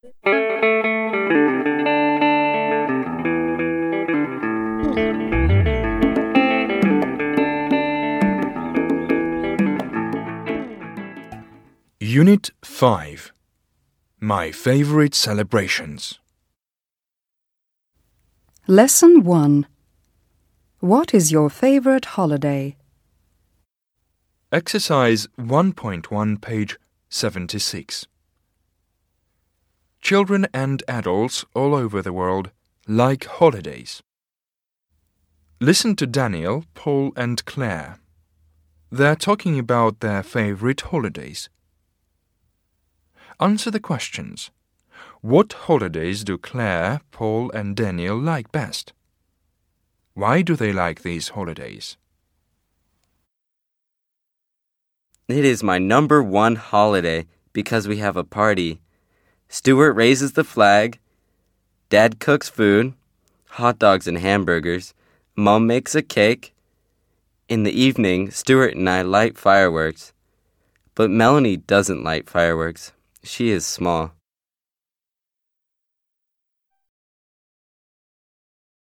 Unit 5. My favorite celebrations. Lesson 1. What is your favorite holiday? Exercise 1.1, page 76. Children and adults all over the world like holidays. Listen to Daniel, Paul, and Claire. They're talking about their favorite holidays. Answer the questions. What holidays do Claire, Paul, and Daniel like best? Why do they like these holidays? It is my number one holiday because we have a party. Stuart raises the flag. Dad cooks food, hot dogs and hamburgers. Mom makes a cake. In the evening, Stuart and I light fireworks. But Melanie doesn't light fireworks. She is small.